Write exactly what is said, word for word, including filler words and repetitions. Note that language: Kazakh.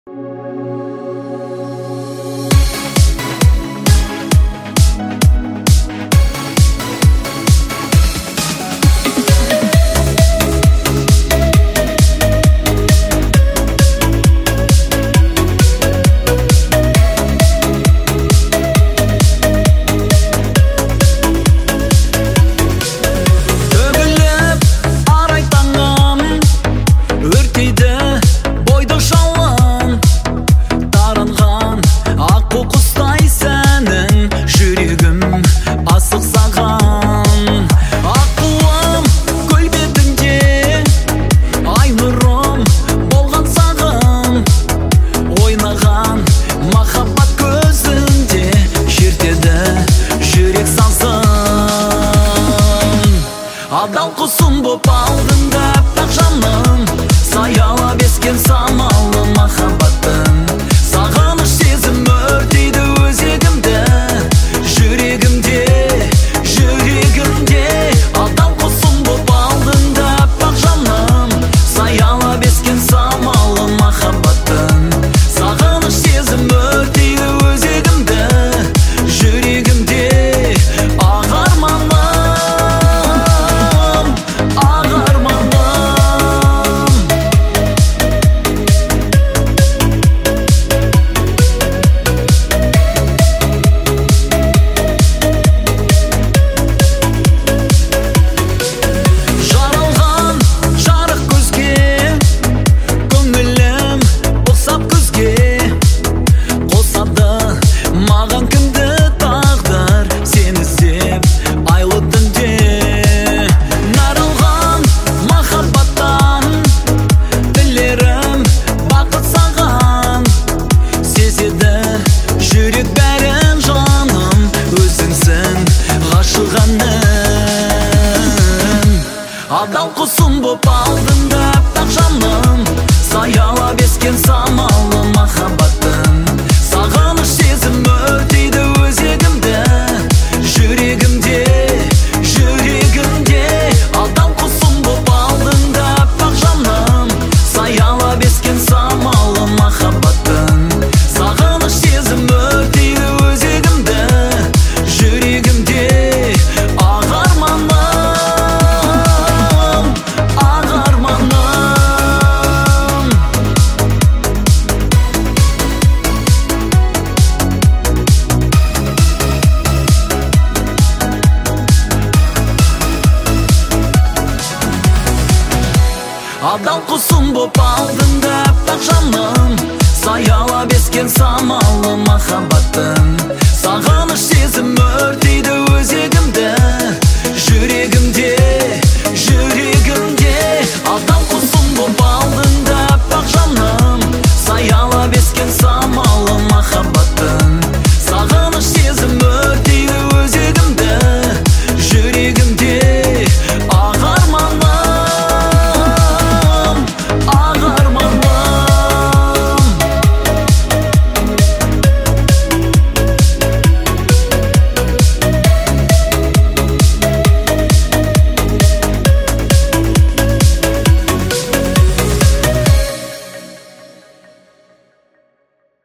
Адал құсым боп алдыңда аппақ жаным, саялап ескен самалы махаббаттың. Сағыныш сезім өртейді өзегімді, жүрегімде, жүрегімде. Адал құсым боп алдыңда аппақ жаным, саялап ескен самалы махаббаттың. Сағыныш сезім өртейді өзегімді, жүрегімде. Ақ арманым Адал құсым боп алдыңда аппақ жаным, саялап ескен самалы махаббаттың. Сағыныш сезім өртейді өзегімді, жүрегімде, жүрегімде. Адал құсым боп алдыңда аппақ жаным, саялап ескен самалы махаббаттың. Сағыныш сезім өртейді өзегімді, жүрегімде. Ақ арманым Адал құсым боп алдыңда аппақ жаным, саялап ескен самалы махаббаттың.